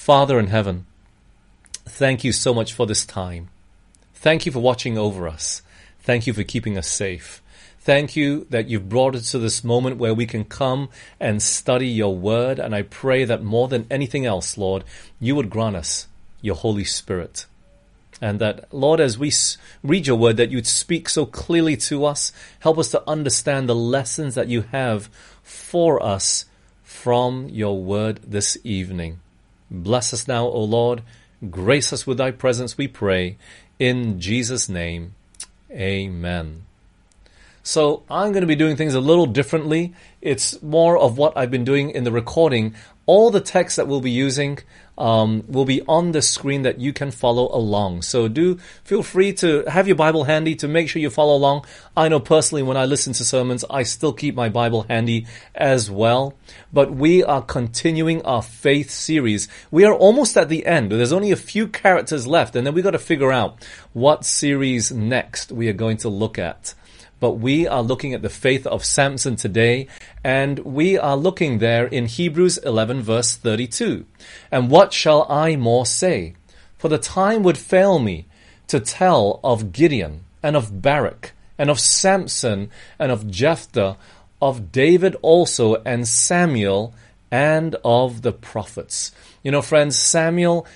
Father in heaven, thank you so much for this time. Thank you for watching over us. Thank you for keeping us safe. Thank you that you've brought us to this moment where we can come and study your word. And I pray that more than anything else, Lord, you would grant us your Holy Spirit. And that, Lord, as we read your word, that you'd speak so clearly to us. Help us to understand the lessons that you have for us from your word this evening. Bless us now, O Lord. Grace us with thy presence, we pray. In Jesus' name, amen. So I'm going to be doing things a little differently. It's more of what I've been doing in the recording. All the text that we'll be using will be on the screen that you can follow along. So do feel free to have your Bible handy to make sure you follow along. I know personally when I listen to sermons, I still keep my Bible handy as well. But we are continuing our faith series. We are almost at the end. There's only a few characters left, and then we've got to figure out what series next we are going to look at. But we are looking at the faith of Samson today, and we are looking there in Hebrews 11 verse 32. And what shall I more say? For the time would fail me to tell of Gideon, and of Barak, and of Samson, and of Jephthah, of David also, and Samuel, and of the prophets. You know, friends, Samson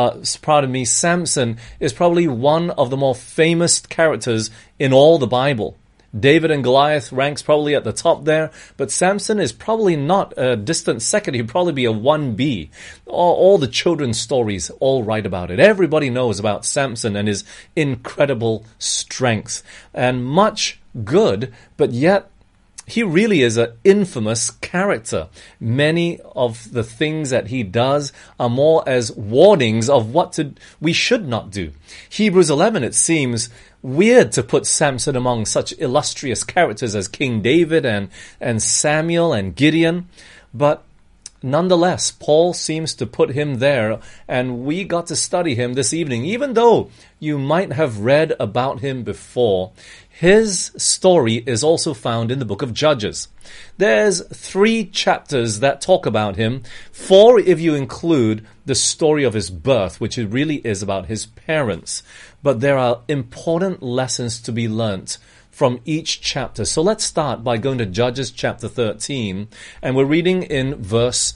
is probably one of the more famous characters in all the Bible. David and Goliath ranks probably at the top there, but Samson is probably not a distant second. He'd probably be a 1B. All the children's stories all write about it. Everybody knows about Samson and his incredible strength and much good, but yet he really is an infamous character. Many of the things that he does are more as warnings of what we should not do. Hebrews 11, it seems weird to put Samson among such illustrious characters as King David and Samuel and Gideon, but nonetheless, Paul seems to put him there, and we got to study him this evening. Even though you might have read about him before, his story is also found in the book of Judges. There's 3 chapters that talk about him, 4 if you include the story of his birth, which it really is about his parents. But there are important lessons to be learnt from each chapter. So let's start by going to Judges chapter 13, and we're reading in verse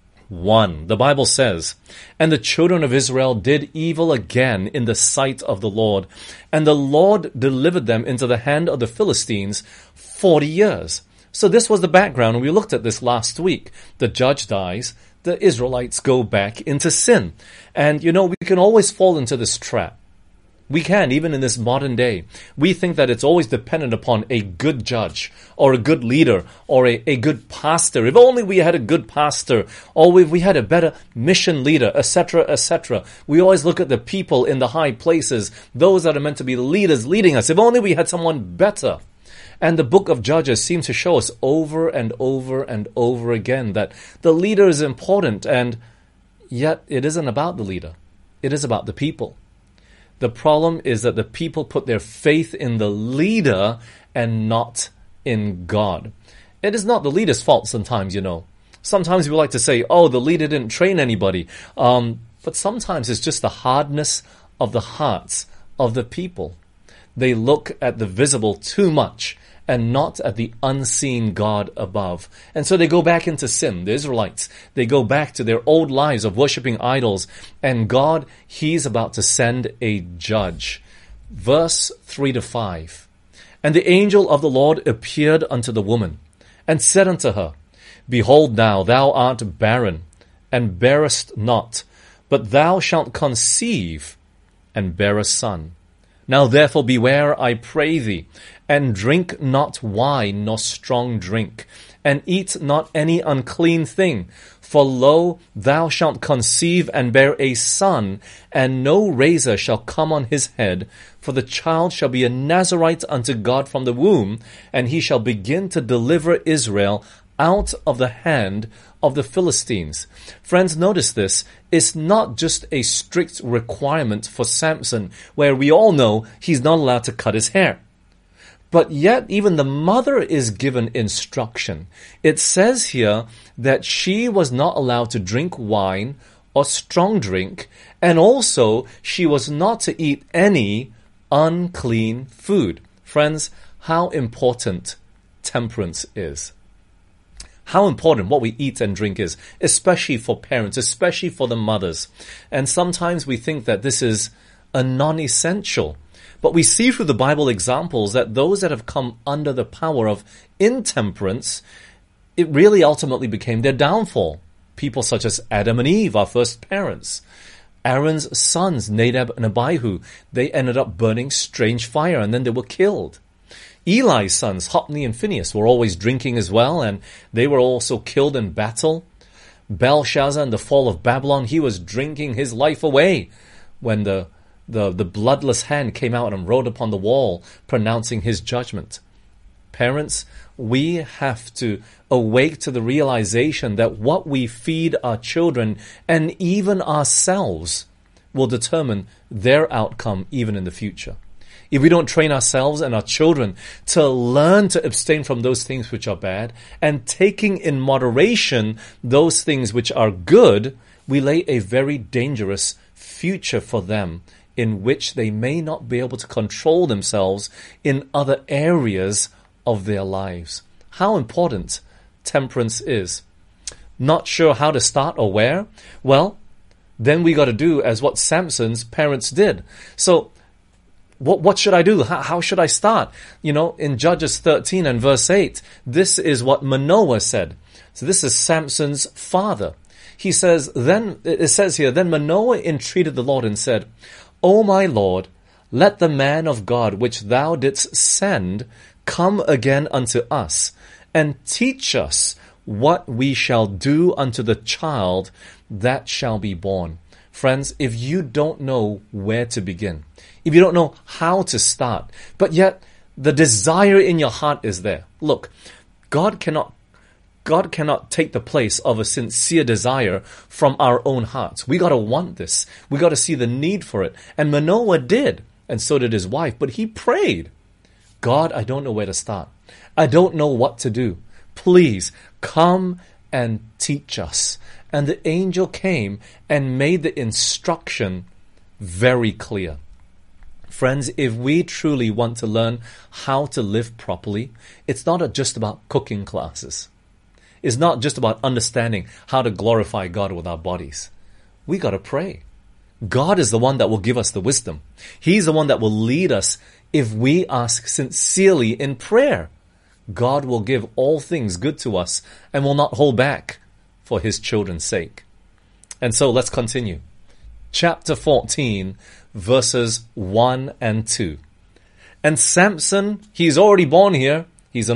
1. The Bible says, "And the children of Israel did evil again in the sight of the Lord, and the Lord delivered them into the hand of the Philistines 40 years. So this was the background, and we looked at this last week. The judge dies, the Israelites go back into sin. And you know, we can always fall into this trap. We can, even in this modern day. We think that it's always dependent upon a good judge or a good leader or a good pastor. If only we had a good pastor, or if we had a better mission leader, etc., etc. We always look at the people in the high places, those that are meant to be the leaders leading us. If only we had someone better. And the book of Judges seems to show us over and over and over again that the leader is important, and yet it isn't about the leader. It is about the people. The problem is that the people put their faith in the leader and not in God. It is not the leader's fault sometimes, you know. Sometimes we like to say, oh, the leader didn't train anybody. But sometimes it's just the hardness of the hearts of the people. They look at the visible too much and not at the unseen God above. And so they go back into sin. The Israelites, they go back to their old lives of worshiping idols. And God, He's about to send a judge. Verse 3-5. "And the angel of the Lord appeared unto the woman, and said unto her, Behold now, thou art barren, and bearest not, but thou shalt conceive, and bear a son. Now therefore beware, I pray thee, and drink not wine nor strong drink, and eat not any unclean thing. For lo, thou shalt conceive and bear a son, and no razor shall come on his head, for the child shall be a Nazarite unto God from the womb, and he shall begin to deliver Israel out of the hand of the Philistines." Friends, notice this. It's not just a strict requirement for Samson, where we all know he's not allowed to cut his hair. But yet, even the mother is given instruction. It says here that she was not allowed to drink wine or strong drink, and also she was not to eat any unclean food. Friends, how important temperance is. How important what we eat and drink is, especially for parents, especially for the mothers. And sometimes we think that this is a non-essential. But we see through the Bible examples that those that have come under the power of intemperance, it really ultimately became their downfall. People such as Adam and Eve, our first parents. Aaron's sons, Nadab and Abihu, they ended up burning strange fire and then they were killed. Eli's sons, Hophni and Phinehas, were always drinking as well, and they were also killed in battle. Belshazzar in the fall of Babylon, he was drinking his life away when the bloodless hand came out and wrote upon the wall, pronouncing his judgment. Parents, we have to awake to the realization that what we feed our children and even ourselves will determine their outcome even in the future. If we don't train ourselves and our children to learn to abstain from those things which are bad and taking in moderation those things which are good, we lay a very dangerous future for them in which they may not be able to control themselves in other areas of their lives. How important temperance is. Not sure how to start or where? Well, then we got to do as what Samson's parents did. So, what should I do? How should I start? In Judges 13 and verse 8, this is what Manoah said. So this is Samson's father. He says, then Manoah entreated the Lord and said, O my Lord, let the man of God which thou didst send come again unto us, and teach us what we shall do unto the child that shall be born. Friends, if you don't know where to begin, if you don't know how to start, but yet the desire in your heart is there. Look, God cannot take the place of a sincere desire from our own hearts. We got to want this. We got to see the need for it. And Manoah did, and so did his wife, but he prayed. God, I don't know where to start. I don't know what to do. Please come and teach us. And the angel came and made the instruction very clear. Friends, if we truly want to learn how to live properly, it's not just about cooking classes. It's not just about understanding how to glorify God with our bodies. We got to pray. God is the one that will give us the wisdom. He's the one that will lead us if we ask sincerely in prayer. God will give all things good to us and will not hold back for his children's sake. And so let's continue. Chapter 14, verses 1 and 2. And Samson, he's already born here. He's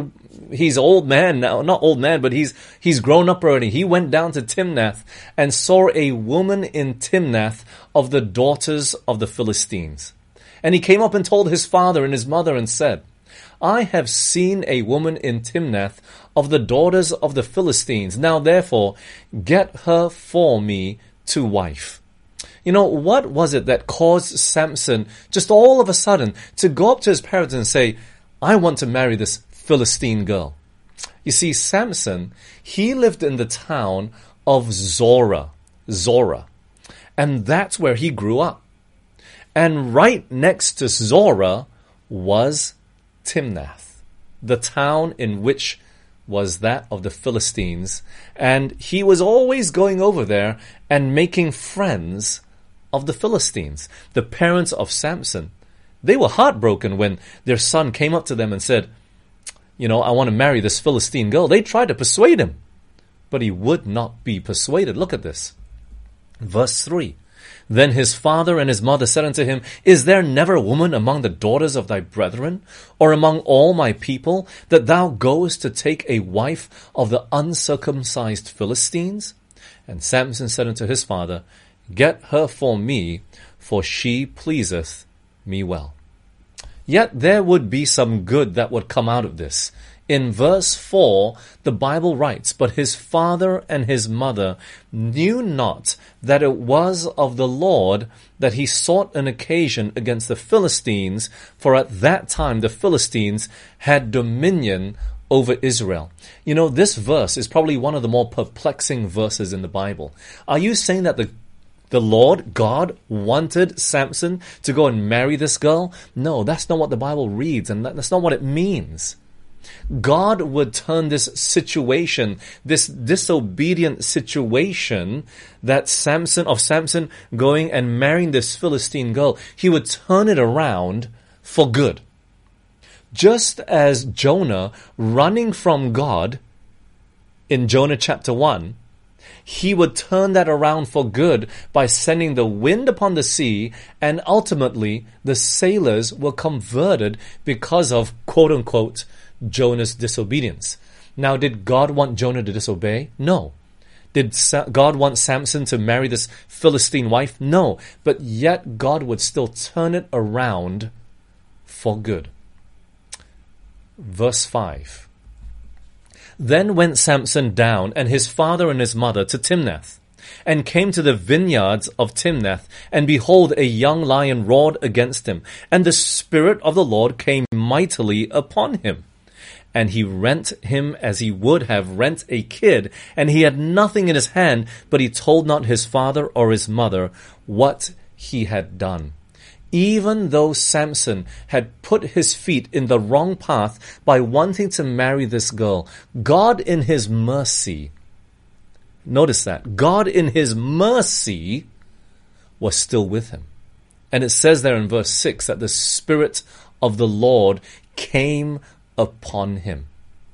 old man now. Not old man, but he's grown up already. He went down to Timnath and saw a woman in Timnath of the daughters of the Philistines. And he came up and told his father and his mother and said, I have seen a woman in Timnath of the daughters of the Philistines. Now therefore, get her for me to wife. What was it that caused Samson just all of a sudden to go up to his parents and say, I want to marry this Philistine girl? You see, Samson, he lived in the town of Zorah. And that's where he grew up. And right next to Zorah was Timnath, the town in which was that of the Philistines. And he was always going over there and making friends of the Philistines. The parents of Samson, they were heartbroken when their son came up to them and said, I want to marry this Philistine girl. They tried to persuade him, but he would not be persuaded. Look at this. Verse 3. Then his father and his mother said unto him, Is there never a woman among the daughters of thy brethren, or among all my people, that thou goest to take a wife of the uncircumcised Philistines? And Samson said unto his father, Get her for me, for she pleaseth me well. Yet there would be some good that would come out of this. In verse 4, the Bible writes, But his father and his mother knew not that it was of the Lord that he sought an occasion against the Philistines, for at that time the Philistines had dominion over Israel. You know, this verse is probably one of the more perplexing verses in the Bible. Are you saying that the Lord, God, wanted Samson to go and marry this girl? No, that's not what the Bible reads, and that's not what it means. God would turn this situation, this disobedient situation that Samson going and marrying this Philistine girl, he would turn it around for good. Just as Jonah running from God in Jonah chapter 1, he would turn that around for good by sending the wind upon the sea, and ultimately the sailors were converted because of, quote unquote, Jonah's disobedience. Now, did God want Jonah to disobey? No. Did God want Samson to marry this Philistine wife? No. But yet God would still turn it around for good. Verse 5. Then went Samson down, and his father and his mother, to Timnath, and came to the vineyards of Timnath, and behold, a young lion roared against him, and the Spirit of the Lord came mightily upon him. And he rent him as he would have rent a kid, and he had nothing in his hand, but he told not his father or his mother what he had done. Even though Samson had put his feet in the wrong path by wanting to marry this girl, God in his mercy, notice that, God in his mercy was still with him. And it says there in verse 6 that the Spirit of the Lord came upon him.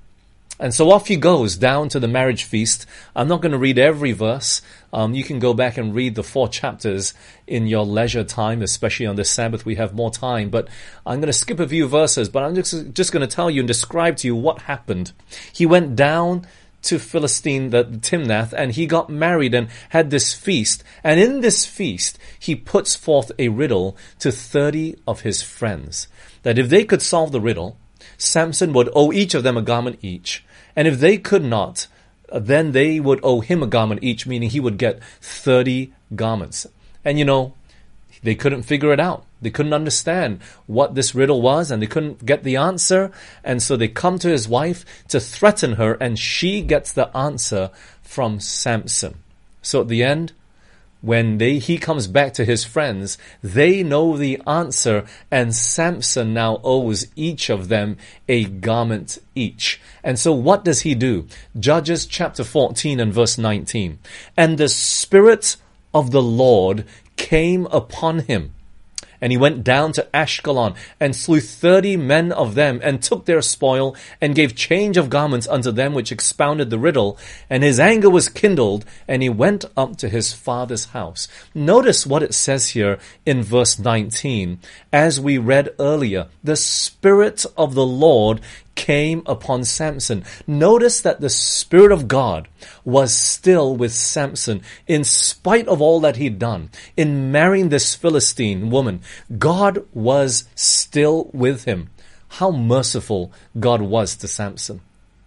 And so off he goes down to the marriage feast. I'm not going to read every verse. You can go back and read the 4 chapters in your leisure time, especially on this Sabbath. We have more time, but I'm going to skip a few verses, but I'm just going to tell you and describe to you what happened. He went down to Philistine, the Timnath, and he got married and had this feast. And in this feast, he puts forth a riddle to 30 of his friends, that if they could solve the riddle, Samson would owe each of them a garment each. And if they could not, then they would owe him a garment each, meaning he would get 30 garments. And you know, they couldn't figure it out. They couldn't understand what this riddle was, and they couldn't get the answer. And so they come to his wife to threaten her, and she gets the answer from Samson. So at the end, when he comes back to his friends, they know the answer, and Samson now owes each of them a garment each. And so what does he do? Judges chapter 14 and verse 19. And the Spirit of the Lord came upon him, and he went down to Ashkelon, and slew 30 men of them, and took their spoil, and gave change of garments unto them which expounded the riddle. And his anger was kindled, and he went up to his father's house. Notice what it says here in verse 19. As we read earlier, the Spirit of the Lord came upon Samson. Notice that the Spirit of God was still with Samson in spite of all that he'd done. In marrying this Philistine woman, God was still with him. How merciful God was to Samson.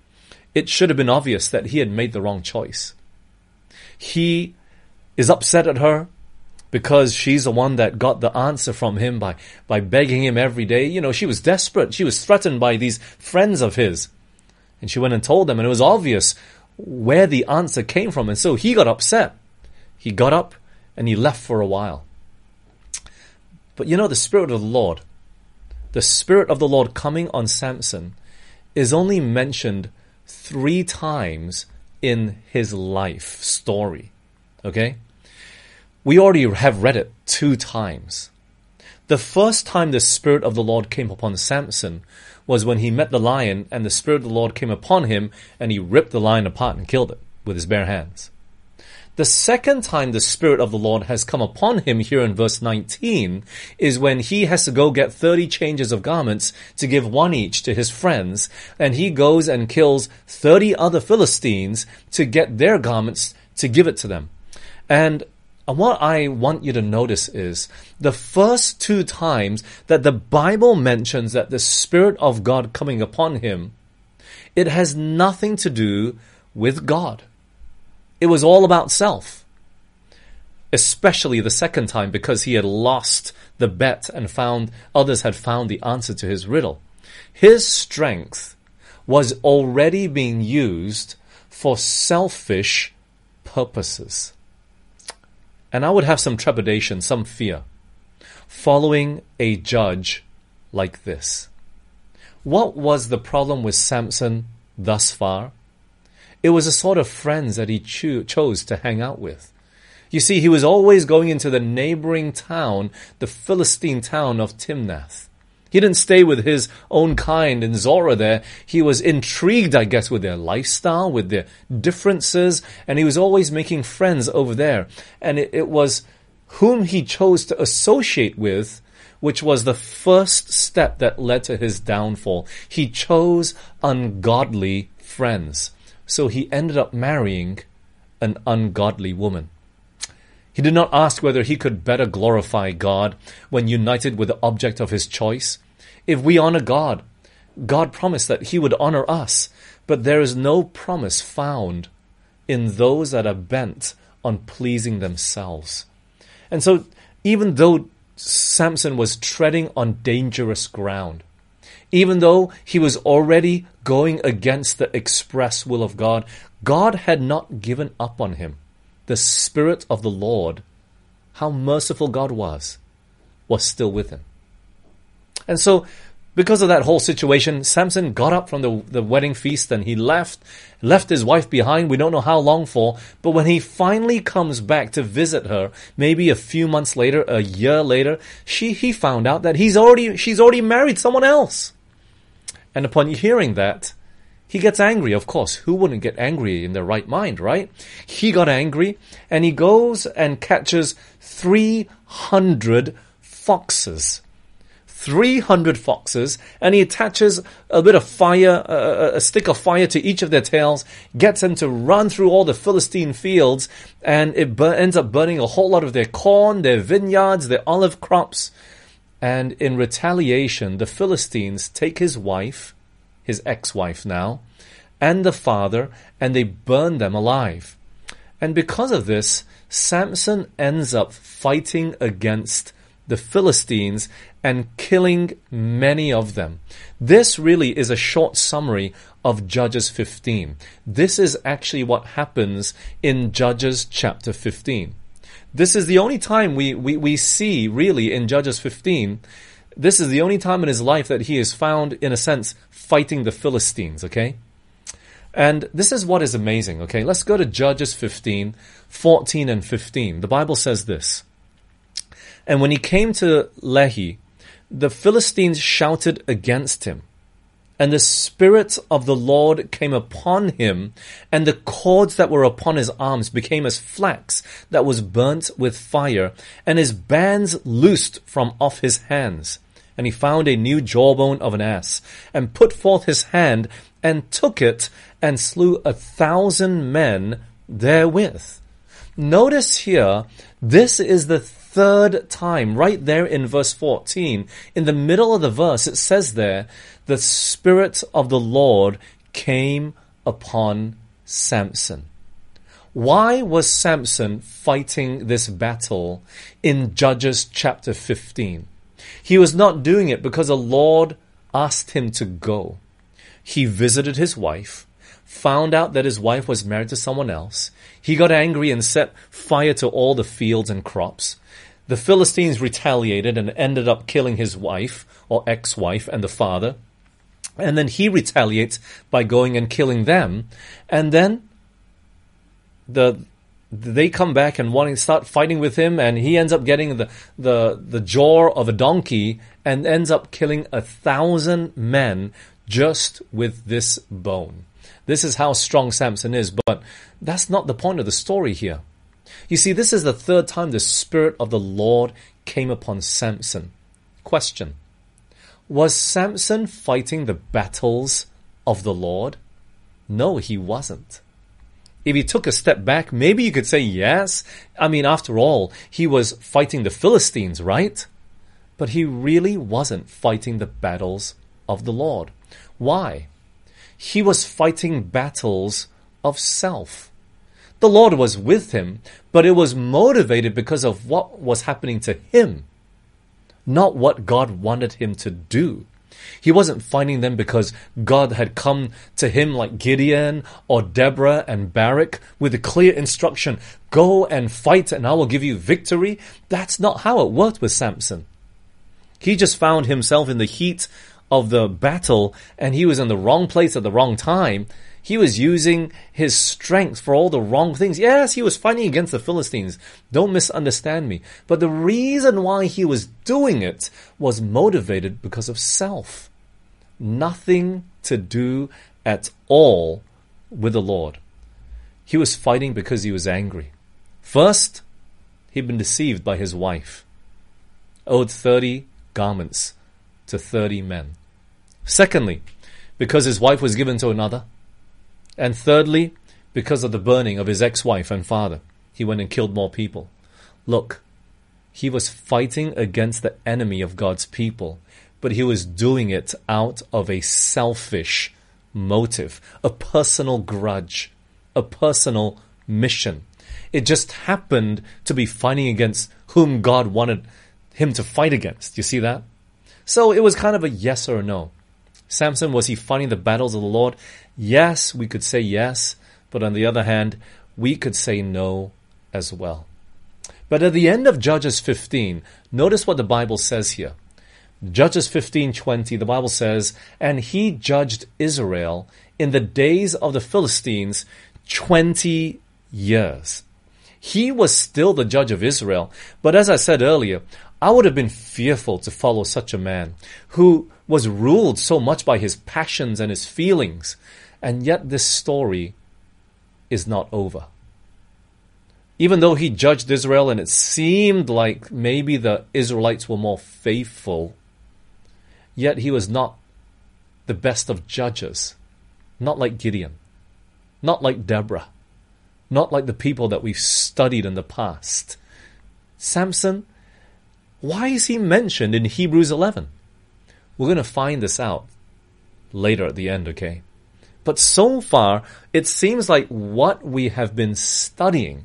It should have been obvious that he had made the wrong choice. He is upset at her because she's the one that got the answer from him by begging him every day. You know, she was desperate. She was threatened by these friends of his. And she went and told them, and it was obvious where the answer came from. And so he got upset. He got up and he left for a while. But you know, the Spirit of the Lord coming on Samson is only mentioned 3 times in his life story. Okay? We already have read it 2 times. The first time the Spirit of the Lord came upon Samson was when he met the lion, and the Spirit of the Lord came upon him, and he ripped the lion apart and killed it with his bare hands. The second time the Spirit of the Lord has come upon him here in verse 19 is when he has to go get 30 changes of garments to give 1 each to his friends, and he goes and kills 30 other Philistines to get their garments to give it to them. And what I want you to notice is the first 2 times that the Bible mentions that the Spirit of God coming upon him, it has nothing to do with God. It was all about self. Especially the second time, because he had lost the bet and others had found the answer to his riddle. His strength was already being used for selfish purposes. And I would have some trepidation, some fear, following a judge like this. What was the problem with Samson thus far? It was a sort of friends that he chose to hang out with. You see, he was always going into the neighboring town, the Philistine town of Timnath. He didn't stay with his own kind in Zorah there. He was intrigued, I guess, with their lifestyle, with their differences, and he was always making friends over there. And it was whom he chose to associate with, which was the first step that led to his downfall. He chose ungodly friends. So he ended up marrying an ungodly woman. He did not ask whether he could better glorify God when united with the object of his choice. If we honor God, God promised that he would honor us, but there is no promise found in those that are bent on pleasing themselves. And so, even though Samson was treading on dangerous ground, even though he was already going against the express will of God, God had not given up on him. The Spirit of the Lord, how merciful God was still with him. And so, because of that whole situation, Samson got up from the wedding feast and he left his wife behind. We don't know how long for, but when he finally comes back to visit her, maybe a few months later, a year later, he found out that she's already married someone else. And upon hearing that, he gets angry, of course. Who wouldn't get angry in their right mind, right? He got angry, and he goes and catches 300 foxes. 300 foxes, and he attaches a bit of fire, a stick of fire to each of their tails, gets them to run through all the Philistine fields, and it ends up burning a whole lot of their corn, their vineyards, their olive crops. And in retaliation, the Philistines take his wife, his ex-wife now, and the father, and they burn them alive. And because of this, Samson ends up fighting against the Philistines and killing many of them. This really is a short summary of Judges 15. This is actually what happens in Judges chapter 15. This is the only time we see, really, in Judges 15, this is the only time in his life that he is found, in a sense, fighting the Philistines, okay? And this is what is amazing, okay? Let's go to Judges 15, 14 and 15. The Bible says this. And when he came to Lehi, the Philistines shouted against him. And the Spirit of the Lord came upon him, and the cords that were upon his arms became as flax that was burnt with fire, and his bands loosed from off his hands. And he found a new jawbone of an ass, and put forth his hand, and took it, and slew 1,000 men therewith. Notice here, this is the third time, right there in verse 14. In the middle of the verse, it says there, the Spirit of the Lord came upon Samson. Why was Samson fighting this battle in Judges chapter 15? He was not doing it because the Lord asked him to go. He visited his wife, found out that his wife was married to someone else. He got angry and set fire to all the fields and crops. The Philistines retaliated and ended up killing his wife or ex-wife and the father. And then he retaliates by going and killing them. And then they come back and wanting to start fighting with him, and he ends up getting the jaw of a donkey and ends up killing 1,000 men just with this bone. This is how strong Samson is, but that's not the point of the story here. You see, this is the third time the Spirit of the Lord came upon Samson. Question: was Samson fighting the battles of the Lord? No, he wasn't. If he took a step back, maybe you could say yes. I mean, after all, he was fighting the Philistines, right? But he really wasn't fighting the battles of the Lord. Why? He was fighting battles of self. The Lord was with him, but it was motivated because of what was happening to him, not what God wanted him to do. He wasn't fighting them because God had come to him like Gideon or Deborah and Barak with a clear instruction, go and fight and I will give you victory. That's not how it worked with Samson. He just found himself in the heat of the battle and he was in the wrong place at the wrong time. He was using his strength for all the wrong things. Yes, he was fighting against the Philistines. Don't misunderstand me. But the reason why he was doing it was motivated because of self. Nothing to do at all with the Lord. He was fighting because he was angry. First, he'd been deceived by his wife. Owed 30 garments to 30 men. Secondly, because his wife was given to another. And thirdly, because of the burning of his ex-wife and father, he went and killed more people. Look, he was fighting against the enemy of God's people, but he was doing it out of a selfish motive, a personal grudge, a personal mission. It just happened to be fighting against whom God wanted him to fight against. You see that? So it was kind of a yes or a no. Samson, was he fighting the battles of the Lord? Yes, we could say yes, but on the other hand, we could say no as well. But at the end of Judges 15, notice what the Bible says here. Judges 15:20, the Bible says, and he judged Israel in the days of the Philistines 20 years. He was still the judge of Israel, but as I said earlier, I would have been fearful to follow such a man who was ruled so much by his passions and his feelings. And yet this story is not over. Even though he judged Israel and it seemed like maybe the Israelites were more faithful, yet he was not the best of judges. Not like Gideon. Not like Deborah. Not like the people that we've studied in the past. Samson, why is he mentioned in Hebrews 11? We're going to find this out later at the end, okay? But so far, it seems like what we have been studying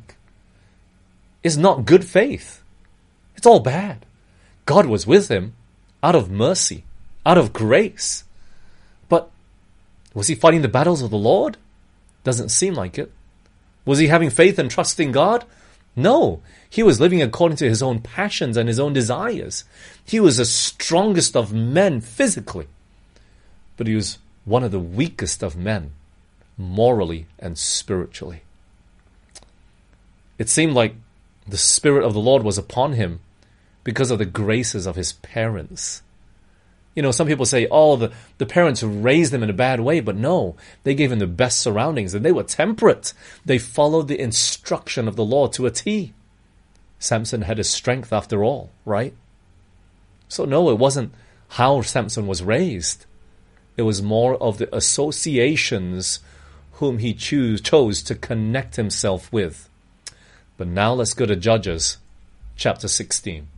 is not good faith. It's all bad. God was with him out of mercy, out of grace. But was he fighting the battles of the Lord? Doesn't seem like it. Was he having faith and trust in God? No. He was living according to his own passions and his own desires. He was the strongest of men physically, but he was one of the weakest of men morally and spiritually. It seemed like the Spirit of the Lord was upon him because of the graces of his parents. You know, some people say, oh, the parents raised him in a bad way, but no, they gave him the best surroundings and they were temperate. They followed the instruction of the Lord to a T. Samson had his strength after all, right? So no, it wasn't how Samson was raised. It was more of the associations whom he chose to connect himself with. But now let's go to Judges chapter 16.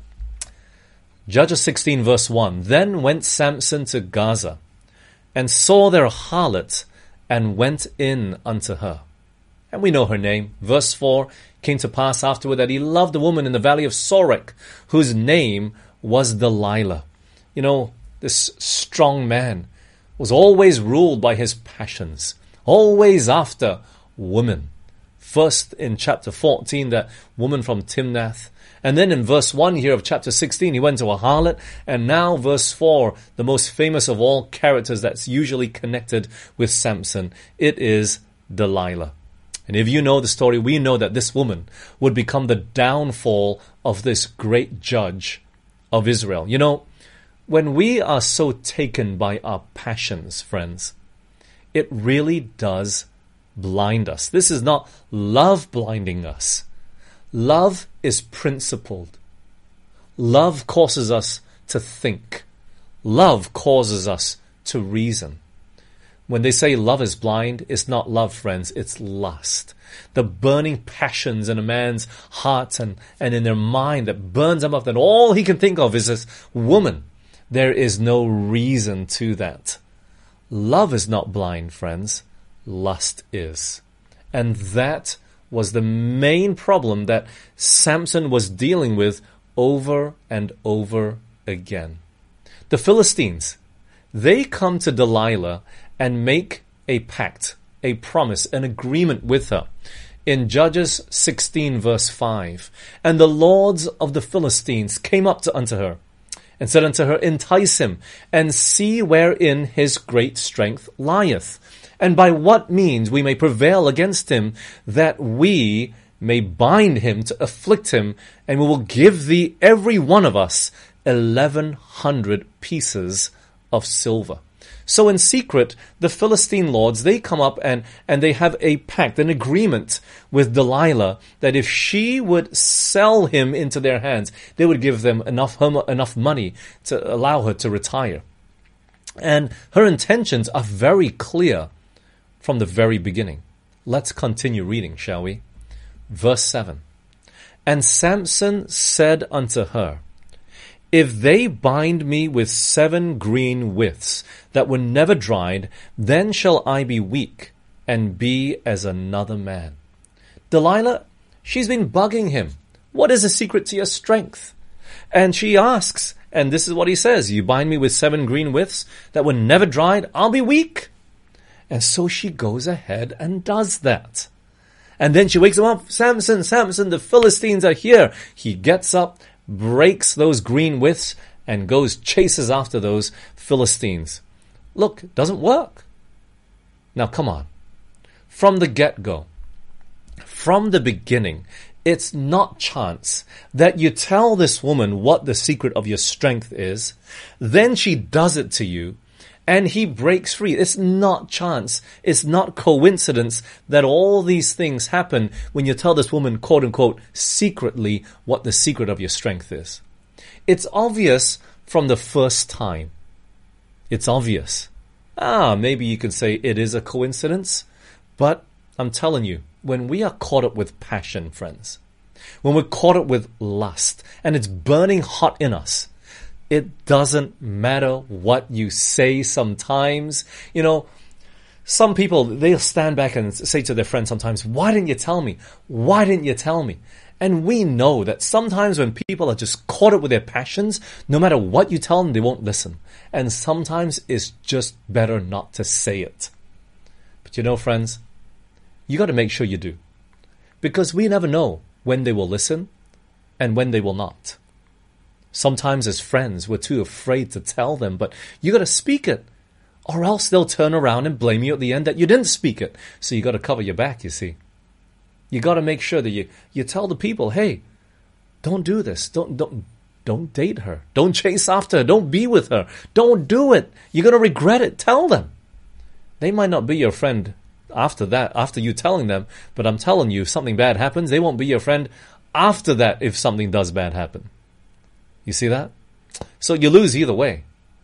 Judges 16 verse 1. Then went Samson to Gaza, and saw their harlot, and went in unto her. And we know her name. Verse 4, came to pass afterward that he loved a woman in the valley of Sorek, whose name was Delilah. You know, this strong man was always ruled by his passions, always after women. First in chapter 14, that woman from Timnath. And then in verse 1 here of chapter 16, he went to a harlot. And now verse 4, the most famous of all characters that's usually connected with Samson, it is Delilah. And if you know the story, we know that this woman would become the downfall of this great judge of Israel. You know, when we are so taken by our passions, friends, it really does blind us. This is not love blinding us. Love is principled. Love causes us to think. Love causes us to reason. When they say love is blind, it's not love, friends, it's lust. The burning passions in a man's heart and in their mind that burns them up, that all he can think of is this woman. There is no reason to that. Love is not blind, friends. Lust is. And that was the main problem that Samson was dealing with over and over again. The Philistines, they come to Delilah and make a pact, a promise, an agreement with her. In Judges 16 verse 5, and the lords of the Philistines came up unto her, and said unto her, entice him, and see wherein his great strength lieth, and by what means we may prevail against him, that we may bind him to afflict him, and we will give thee every one of us 1,100 pieces of silver. So in secret, the Philistine lords, they come up and they have a pact, an agreement with Delilah that if she would sell him into their hands, they would give them enough money to allow her to retire. And her intentions are very clear from the very beginning. Let's continue reading, shall we? Verse 7. And Samson said unto her, if they bind me with 7 green withs that were never dried, then shall I be weak and be as another man. Delilah, she's been bugging him. What is the secret to your strength? And she asks, and this is what he says, you bind me with 7 green withs that were never dried, I'll be weak. And so she goes ahead and does that. And then she wakes him up, Samson, Samson, the Philistines are here. He gets up, breaks those green withs, and goes chases after those Philistines. Look, it doesn't work. Now come on. From the get-go, from the beginning, it's not chance that you tell this woman what the secret of your strength is, then she does it to you, and he breaks free. It's not chance. It's not coincidence that all these things happen when you tell this woman, quote unquote, secretly what the secret of your strength is. It's obvious from the first time. It's obvious. Maybe you could say it is a coincidence, but I'm telling you, when we are caught up with passion, friends, when we're caught up with lust, and it's burning hot in us, it doesn't matter what you say sometimes. You know, some people, they'll stand back and say to their friends sometimes, why didn't you tell me? Why didn't you tell me? And we know that sometimes when people are just caught up with their passions, no matter what you tell them, they won't listen. And sometimes it's just better not to say it. But you know, friends, you got to make sure you do. Because we never know when they will listen and when they will not. Sometimes as friends, we're too afraid to tell them, but you got to speak it. Or else they'll turn around and blame you at the end that you didn't speak it. So you got to cover your back, you see. You got to make sure that you tell the people, hey, don't do this. Don't date her. Don't chase after her. Don't be with her. Don't do it. You're going to regret it. Tell them. They might not be your friend after that, after you telling them, but I'm telling you, if something bad happens, they won't be your friend after that if something does bad happen. You see that? So you lose either way.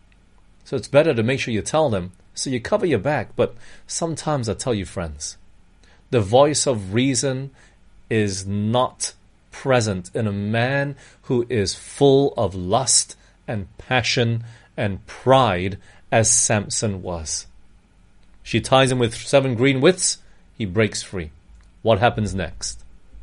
So it's better to make sure you tell them so you cover your back. But sometimes I tell you, friends, the voice of reason is not present in a man who is full of lust and passion and pride as Samson was. She ties him with 7 green withs. He breaks free. What happens next?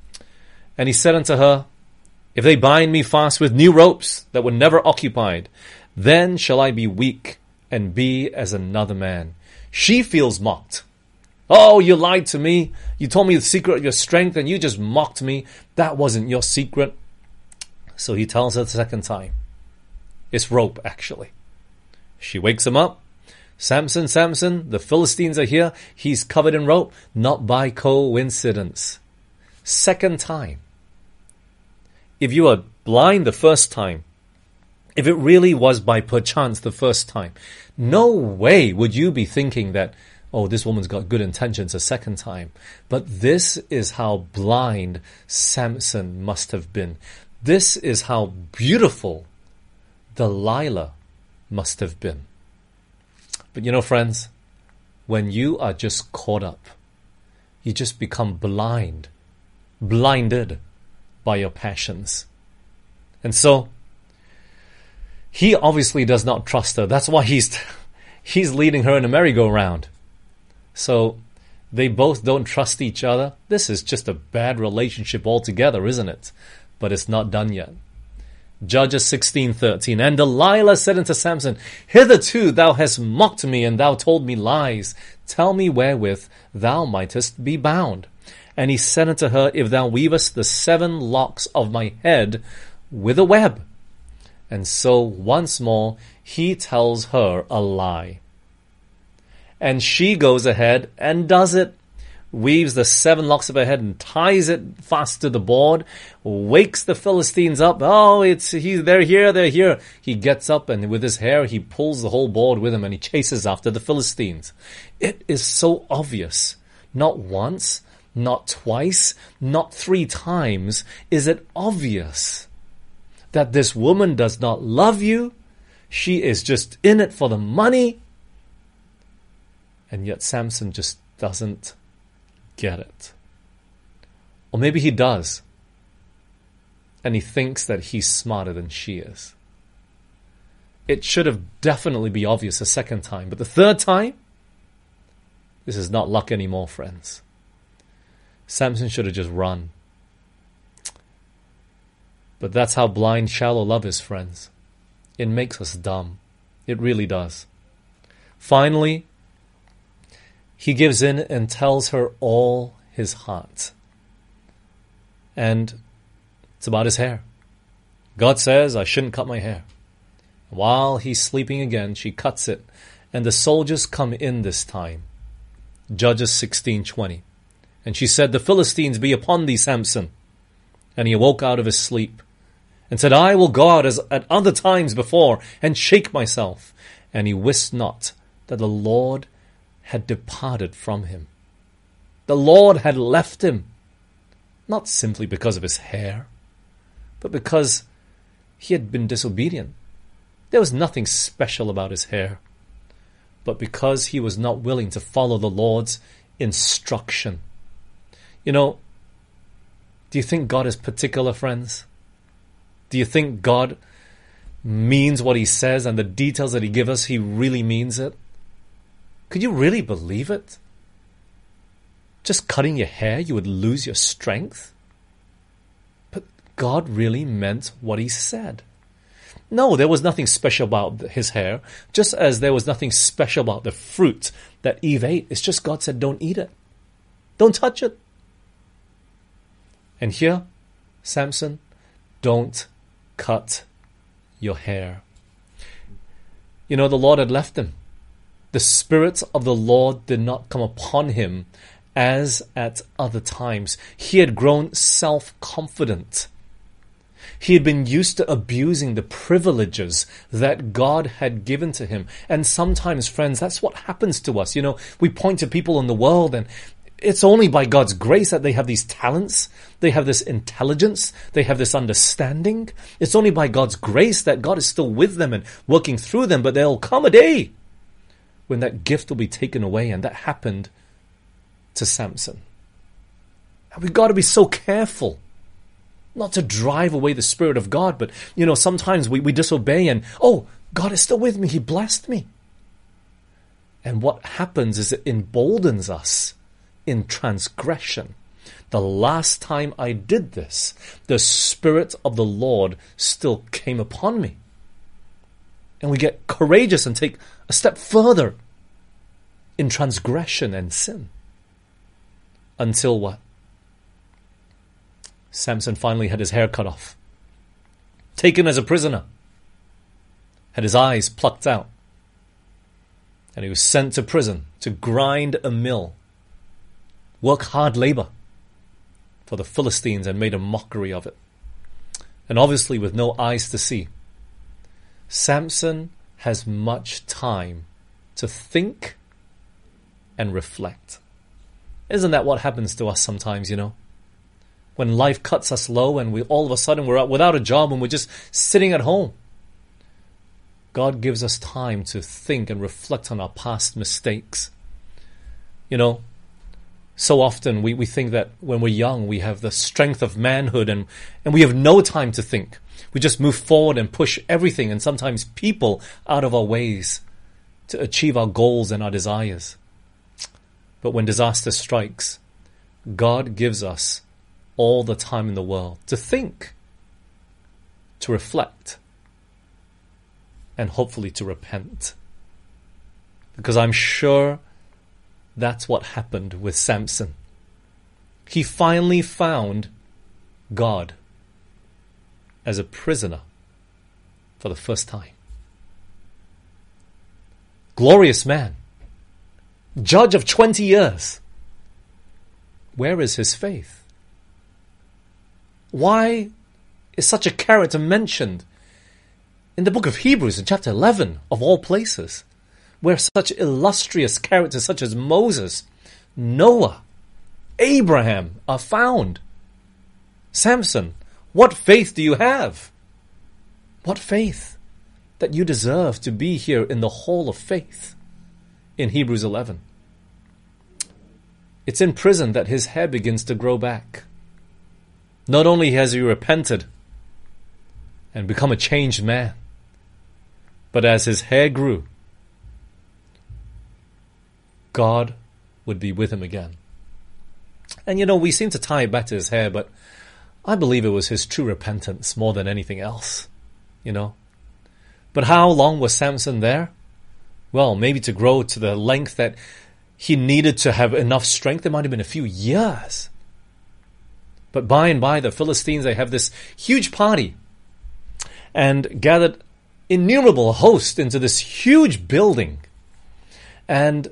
And he said unto her, if they bind me fast with new ropes that were never occupied, then shall I be weak and be as another man. She feels mocked. Oh, you lied to me. You told me the secret of your strength and you just mocked me. That wasn't your secret. So he tells her the second time. It's rope, actually. She wakes him up. Samson, Samson, the Philistines are here. He's covered in rope. Not by coincidence. Second time. If you are blind the first time, if it really was by perchance the first time, no way would you be thinking that, oh, this woman's got good intentions a second time. But this is how blind Samson must have been. This is how beautiful Delilah must have been. But you know, friends, when you are just caught up, you just become blinded by your passions. And so, he obviously does not trust her. That's why he's leading her in a merry-go-round. So, they both don't trust each other. This is just a bad relationship altogether, isn't it? But it's not done yet. Judges 16:13. And Delilah said unto Samson, Hitherto thou hast mocked me, and thou told me lies. Tell me wherewith thou mightest be bound. And he said unto her, If thou weavest the 7 locks of my head with a web. And so once more he tells her a lie. And she goes ahead and does it. Weaves the 7 locks of her head and ties it fast to the board, wakes the Philistines up. Oh, they're here. He gets up and with his hair, he pulls the whole board with him and he chases after the Philistines. It is so obvious. Not once, not twice, not 3 times is it obvious that this woman does not love you. She is just in it for the money. And yet Samson just doesn't get it. Or maybe he does. And he thinks that he's smarter than she is. It should have definitely been obvious the second time. But the third time, this is not luck anymore, friends. Samson should have just run. But that's how blind, shallow love is, friends. It makes us dumb. It really does. Finally, he gives in and tells her all his heart. And it's about his hair. God says, I shouldn't cut my hair. While he's sleeping again, she cuts it. And the soldiers come in this time. Judges 16:20. And she said, The Philistines be upon thee, Samson. And he awoke out of his sleep and said, I will go out as at other times before and shake myself. And he wist not that the Lord had departed from him. The Lord had left him, not simply because of his hair, but because he had been disobedient. There was nothing special about his hair, but because he was not willing to follow the Lord's instruction. You know, do you think God is particular, friends? Do you think God means what he says and the details that he gives us, he really means it? Could you really believe it? Just cutting your hair, you would lose your strength? But God really meant what he said. No, there was nothing special about his hair, just as there was nothing special about the fruit that Eve ate. It's just God said, don't eat it. Don't touch it. And here, Samson, don't cut your hair. You know, the Lord had left him. The Spirit of the Lord did not come upon him as at other times. He had grown self-confident. He had been used to abusing the privileges that God had given to him. And sometimes, friends, that's what happens to us. You know, we point to people in the world and it's only by God's grace that they have these talents, they have this intelligence, they have this understanding. It's only by God's grace that God is still with them and working through them, but there'll come a day when that gift will be taken away, and that happened to Samson. And we've got to be so careful not to drive away the Spirit of God, but, you know, sometimes we disobey and, oh, God is still with me, he blessed me. And what happens is it emboldens us in transgression. The last time I did this, the Spirit of the Lord still came upon me. And we get courageous and take a step further in transgression and sin. Until what? Samson finally had his hair cut off, taken as a prisoner, had his eyes plucked out, and he was sent to prison to grind a mill, work hard labor for the Philistines, and made a mockery of it. And obviously with no eyes to see, Samson has much time to think and reflect. Isn't that what happens to us sometimes, you know? When life cuts us low and we all of a sudden we're out without a job and we're just sitting at home. God gives us time to think and reflect on our past mistakes. You know, so often we think that when we're young we have the strength of manhood and we have no time to think. We just move forward and push everything and sometimes people out of our ways to achieve our goals and our desires. But when disaster strikes, God gives us all the time in the world to think to reflect and hopefully to repent. Because I'm sure that's what happened with Samson. He finally found God as a prisoner for the first time. Glorious man. Judge of 20 years. Where is his faith? Why is such a character mentioned in the book of Hebrews in chapter 11 of all places, where such illustrious characters such as Moses, Noah, Abraham are found? Samson, what faith do you have? What faith that you deserve to be here in the hall of faith in Hebrews 11? It's in prison that his hair begins to grow back. Not only has he repented and become a changed man, but as his hair grew, God would be with him again. And we seem to tie it back to his hair, but I believe it was his true repentance more than anything else, But how long was Samson there? Well, maybe to grow to the length that he needed to have enough strength, it might have been a few years. But by and by, the Philistines, they have this huge party and gathered innumerable hosts into this huge building. And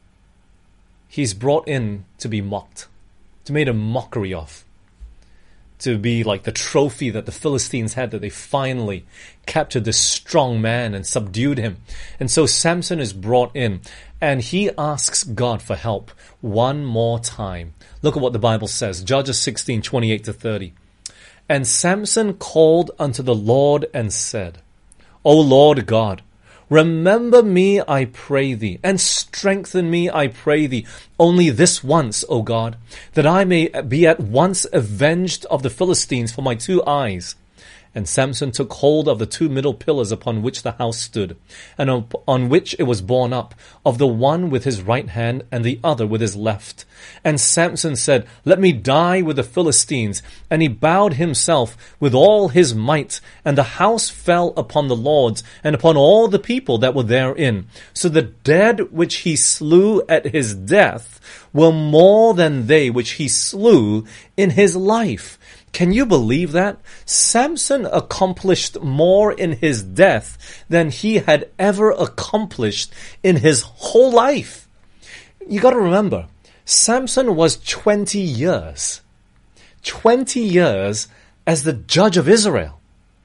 he's brought in to be mocked, to made a mockery of, to be like the trophy that the Philistines had, that they finally captured this strong man and subdued him. And so Samson is brought in and he asks God for help one more time. Look at what the Bible says, Judges 16:28-30. And Samson called unto the Lord and said, O Lord God, remember me, I pray thee, and strengthen me, I pray thee, only this once, O God, that I may be at once avenged of the Philistines for my 2 eyes. And Samson took hold of the 2 middle pillars upon which the house stood, and on which it was borne up, of the one with his right hand and the other with his left. And Samson said, Let me die with the Philistines. And he bowed himself with all his might, and the house fell upon the lords and upon all the people that were therein. So the dead which he slew at his death were more than they which he slew in his life. Can you believe that? Samson accomplished more in his death than he had ever accomplished in his whole life. You got to remember, Samson was 20 years. 20 years as the judge of Israel.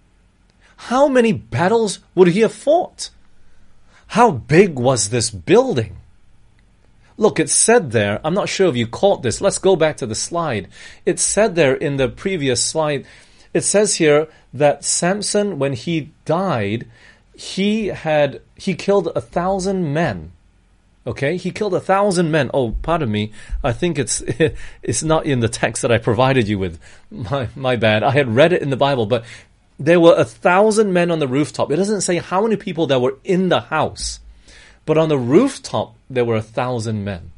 How many battles would he have fought? How big was this building? Look, it said there, I'm not sure if you caught this. Let's go back to the slide. It said there in the previous slide, it says here that Samson, when he died, he killed 1,000 men. Okay? He killed 1,000 men. Oh, pardon me. I think it's not in the text that I provided you with. My bad. I had read it in the Bible, but there were 1,000 men on the rooftop. It doesn't say how many people that were in the house. But on the rooftop, there were 1,000 men.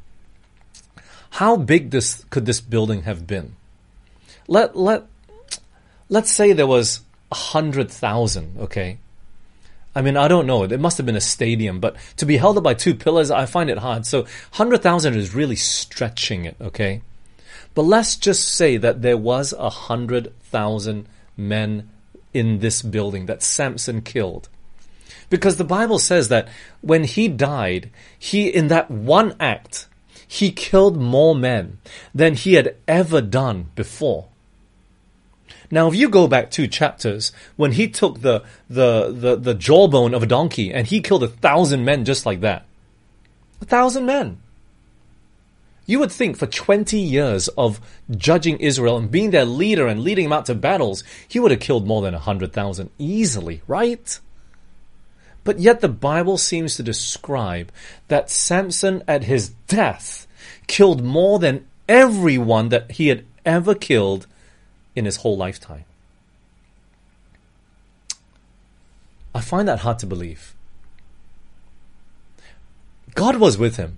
How big could this building have been? Let's say there was 100,000, okay? I mean, I don't know. It must have been a stadium, but to be held up by 2 pillars, I find it hard. So 100,000 is really stretching it, okay? But let's just say that there was 100,000 men in this building that Samson killed. Because the Bible says that when he died, in that one act, he killed more men than he had ever done before. Now, if you go back 2 chapters, when he took the jawbone of a donkey and he killed 1,000 men just like that. 1,000 men. You would think for 20 years of judging Israel and being their leader and leading them out to battles, he would have killed more than 100,000 easily, right? But yet the Bible seems to describe that Samson at his death killed more than everyone that he had ever killed in his whole lifetime. I find that hard to believe. God was with him.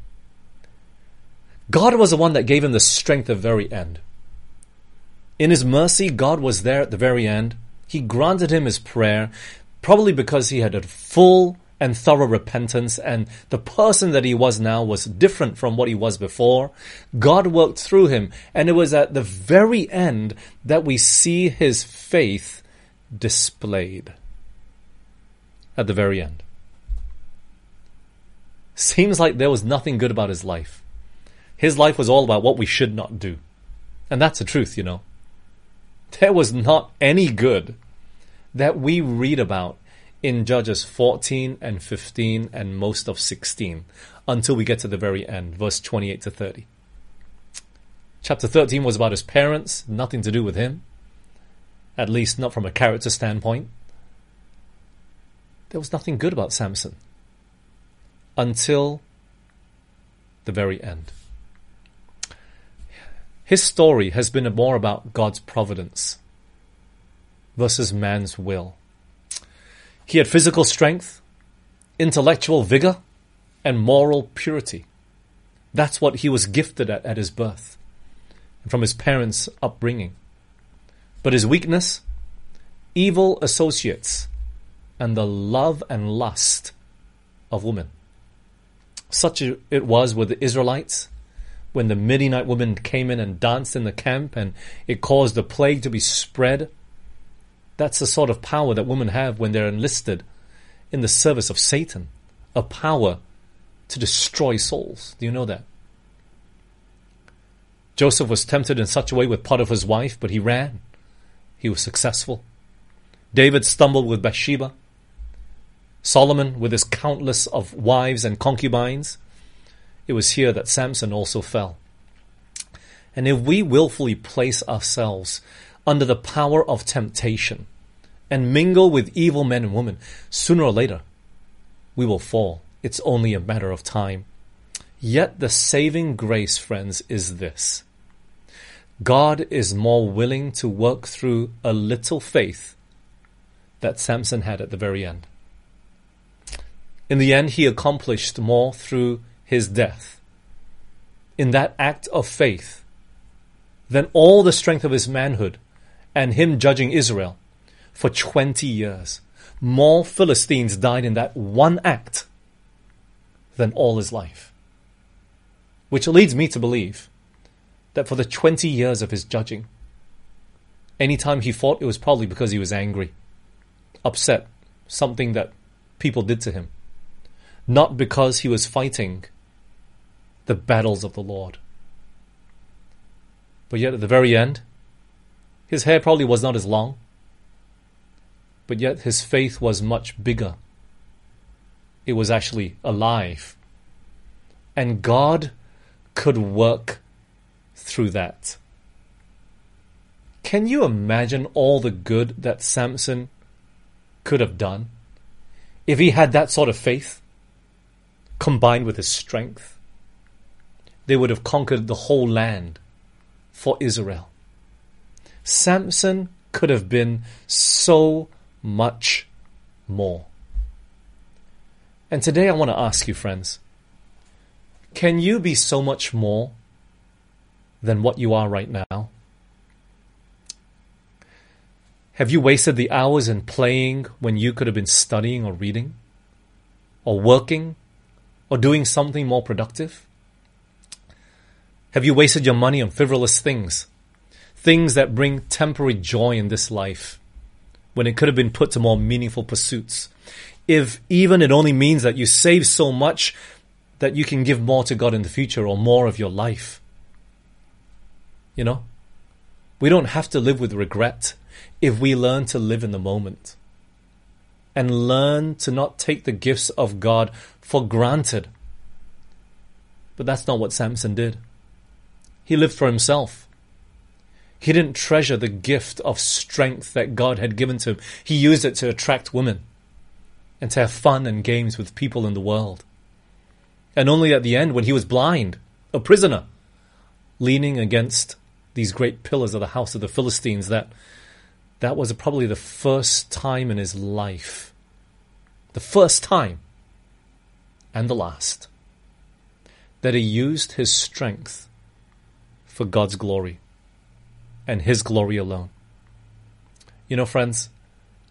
God was the one that gave him the strength at the very end. In his mercy, God was there at the very end. He granted him his prayer, probably because he had a full and thorough repentance, and the person that he was now was different from what he was before. God worked through him, and it was at the very end that we see his faith displayed. At the very end. Seems like there was nothing good about his life. His life was all about what we should not do. And that's the truth, you know. There was not any good that we read about in Judges 14 and 15 and most of 16 until we get to the very end, verse 28 to 30. Chapter 13 was about his parents, nothing to do with him, at least not from a character standpoint. There was nothing good about Samson until the very end. His story has been more about God's providence versus man's will. He had physical strength, intellectual vigor, and moral purity. That's what he was gifted at his birth and from his parents' upbringing. But his weakness, evil associates, and the love and lust of women. Such it was with the Israelites when the Midianite women came in and danced in the camp and it caused the plague to be spread. That's the sort of power that women have when they're enlisted in the service of Satan. A power to destroy souls. Do you know that? Joseph was tempted in such a way with Potiphar's wife, but he ran. He was successful. David stumbled with Bathsheba. Solomon with his countless of wives and concubines. It was here that Samson also fell. And if we willfully place ourselves under the power of temptation and mingle with evil men and women, sooner or later we will fall. It's only a matter of time. Yet the saving grace, friends, is this. God is more willing to work through a little faith that Samson had at the very end. In the end, he accomplished more through his death, in that act of faith, than all the strength of his manhood and him judging Israel for 20 years. More Philistines died in that one act than all his life. Which leads me to believe that for the 20 years of his judging, anytime he fought, it was probably because he was angry, upset, something that people did to him. Not because he was fighting the battles of the Lord. But yet at the very end, his hair probably was not as long, but yet his faith was much bigger. It was actually alive. And God could work through that. Can you imagine all the good that Samson could have done if he had that sort of faith combined with his strength? They would have conquered the whole land for Israel. Samson could have been so much more. And today I want to ask you, friends, can you be so much more than what you are right now? Have you wasted the hours in playing when you could have been studying or reading, or working, or doing something more productive? Have you wasted your money on frivolous things? Things that bring temporary joy in this life, when it could have been put to more meaningful pursuits? If even it only means that you save so much that you can give more to God in the future, or more of your life. You know? We don't have to live with regret if we learn to live in the moment and learn to not take the gifts of God for granted. But that's not what Samson did. He lived for himself. He didn't treasure the gift of strength that God had given to him. He used it to attract women and to have fun and games with people in the world. And only at the end, when he was blind, a prisoner, leaning against these great pillars of the house of the Philistines, that was probably the first time in his life, the first time and the last, that he used his strength for God's glory and his glory alone. You know, friends,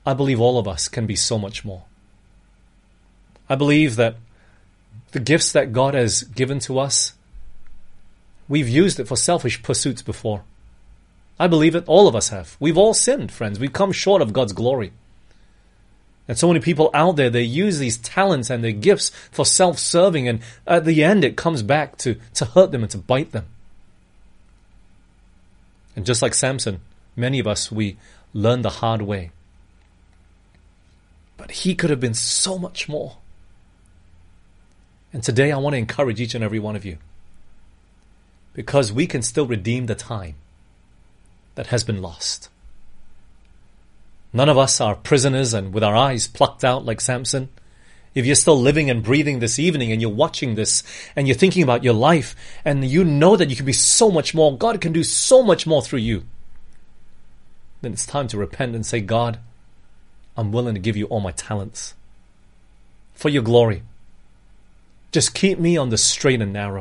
I believe all of us can be so much more. I believe that the gifts that God has given to us, we've used it for selfish pursuits before. I believe it. All of us have. We've all sinned, friends. We've come short of God's glory. And so many people out there, they use these talents and their gifts for self-serving, and at the end it comes back to hurt them and to bite them. And just like Samson, many of us, we learn the hard way. But he could have been so much more. And today I want to encourage each and every one of you, because we can still redeem the time that has been lost. None of us are prisoners and with our eyes plucked out like Samson. If you're still living and breathing this evening and you're watching this and you're thinking about your life and you know that you can be so much more, God can do so much more through you, then it's time to repent and say, God, I'm willing to give you all my talents for your glory. Just keep me on the straight and narrow.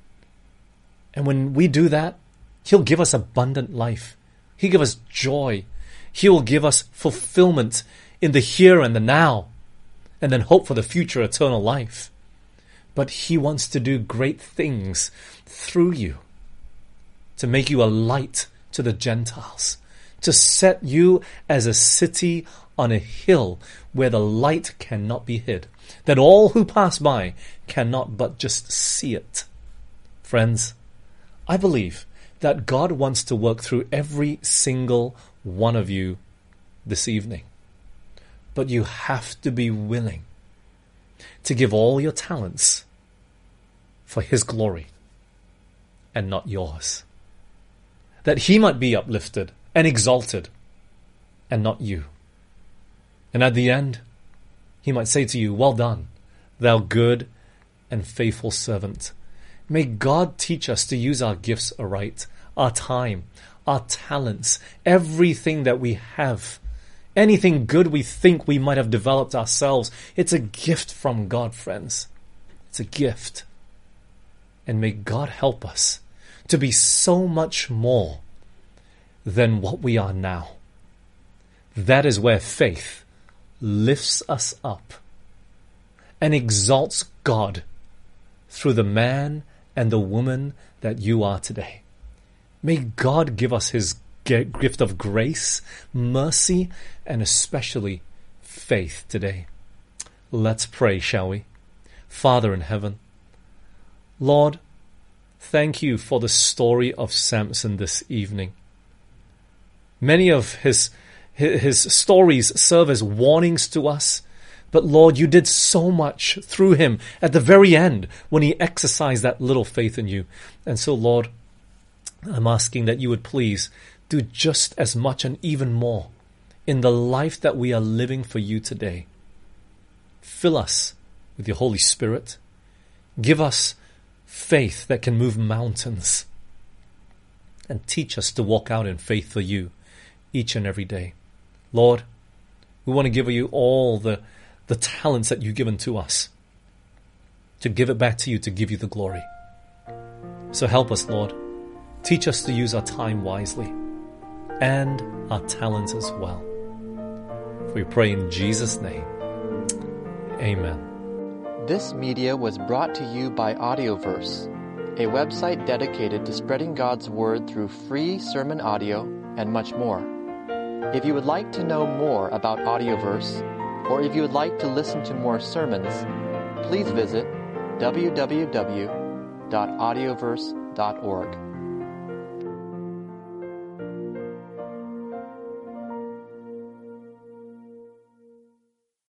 And when we do that, He'll give us abundant life. He'll give us joy. He will give us fulfillment in the here and the now, and then hope for the future eternal life. But He wants to do great things through you, to make you a light to the Gentiles, to set you as a city on a hill where the light cannot be hid, that all who pass by cannot but just see it. Friends, I believe that God wants to work through every single one of you this evening. But you have to be willing to give all your talents for His glory and not yours. That He might be uplifted and exalted and not you. And at the end, He might say to you, well done, thou good and faithful servant. May God teach us to use our gifts aright, our time, our talents, everything that we have. Anything good we think we might have developed ourselves, it's a gift from God, friends. It's a gift. And may God help us to be so much more than what we are now. That is where faith lifts us up and exalts God through the man and the woman that you are today. May God give us His gift of grace, mercy, and especially faith today. Let's pray, shall we? Father in heaven, Lord, thank you for the story of Samson this evening. Many of his stories serve as warnings to us, but Lord, you did so much through him at the very end when he exercised that little faith in you. And so, Lord, I'm asking that you would please do just as much and even more in the life that we are living for you today. Fill us with your Holy Spirit. Give us faith that can move mountains. And teach us to walk out in faith for you each and every day. Lord, we want to give you all the talents that you've given to us, to give it back to you, to give you the glory. So help us, Lord. Teach us to use our time wisely and our talents as well. We pray in Jesus' name. Amen. This media was brought to you by Audioverse, a website dedicated to spreading God's Word through free sermon audio and much more. If you would like to know more about Audioverse, or if you would like to listen to more sermons, please visit www.audioverse.org.